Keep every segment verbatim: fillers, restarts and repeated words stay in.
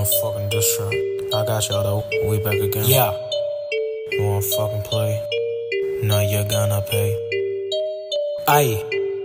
fucking diss track. I got y'all though. We back again. Yeah. You wanna fucking play? Now you're gonna pay. Aye.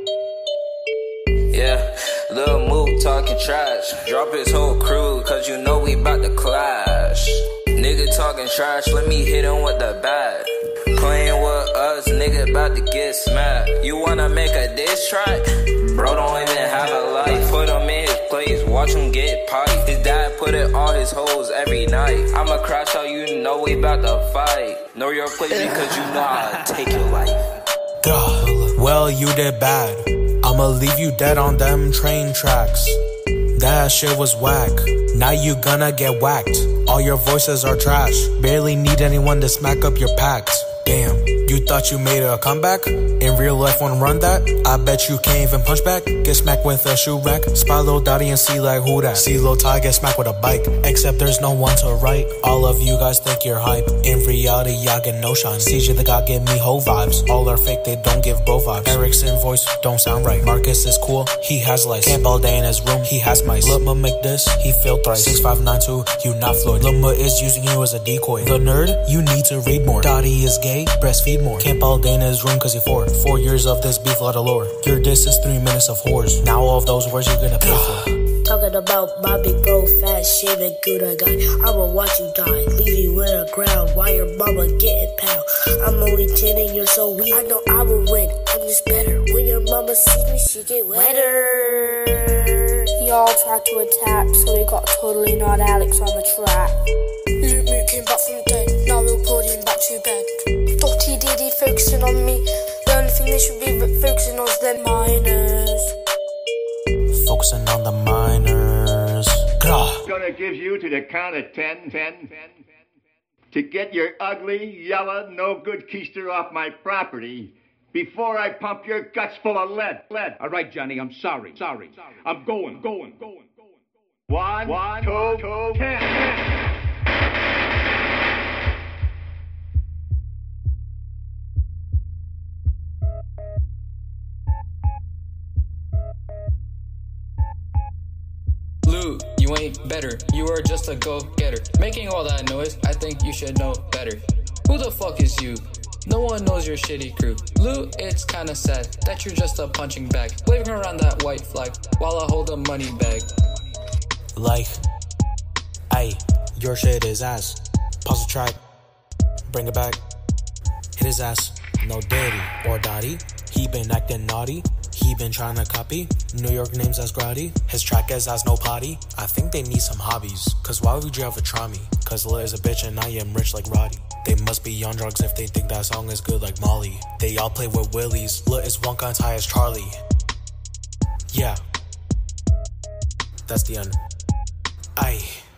Yeah, Lil Mook talking trash. Drop his whole crew, cause you know we bout to clash. Nigga talking trash, let me hit him with the bat. Playing with us, nigga bout to get smacked. You wanna make a diss track? Bro don't even have a life. Put him in his place, watch him get piped. His dad put it on his hoes every night. I'ma crash out, you know we bout to fight. Know your place because you know how to take your life. Duh. Well, you did bad. I'ma leave you dead on them train tracks. That shit was whack. Now you gonna get whacked. All your voices are trash. Barely need anyone to smack up your packs. Damn, you thought you made a comeback? In real life, wanna run that? I bet you can't even punch back. Get smacked with a shoe rack. Spy Lil Dottie and see like who that? See Lil Ty get smacked with a bike. Except there's no one to write. All of you guys think you're hype. In reality, y'all get no shine. C J the God give me whole vibes. All are fake, they don't give bro vibes. Erickson voice don't sound right. Marcus is cool, he has lice. Camp all day in his room, he has mice. Lil Ma make this, he failed thrice. six five nine two, you not Floyd. Lil Ma is using you as a decoy. The nerd, you need to read more. Dottie is gay, breastfeed more. Camp all day in his room cause he four. Four years of this beef, lot of lore. Your diss is three minutes of whores. Now all of those words you're gonna pay for. Talking about my big bro, fat, shaving, good guy. I'ma watch you die, leave you in the ground while your mama getting pound. I'm only ten years so weak. I know I will win, I'm just better. When your mama sees me, she get wetter. Y'all tried to attack, so we got totally not Alex on the track. Luke Mook came back from dead, now we'll pull him back to bed. Dottie Diddy focusing on me. The only thing they should be focusing on is their minors. Focusing on the minors. I'm gonna give you to the count of ten, ten, ten, to get your ugly, yellow, no good keister off my property before I pump your guts full of lead, lead. All right, Johnny, I'm sorry, sorry. I'm going, going, going, going. One, one, two, two, ten, ten. Luke, you ain't better. You are just a go-getter. Making all that noise, I think you should know better. Who the fuck is you? No one knows your shitty crew. Luke, it's kinda sad that you're just a punching bag, waving around that white flag while I hold a money bag. Like, ayy, your shit is ass. Pause the track, bring it back, hit his ass. No Diddy or Dottie, he been acting naughty. He been trying to copy New York names as Grotty. His track is as no potty. I think they need some hobbies. Cause why would you ever try me? Cause Lil is a bitch and I am rich like Roddy. They must be on drugs if they think that song is good like Molly. They all play with willies. Lil is one gun high as Charlie. Yeah. That's the end. Aye.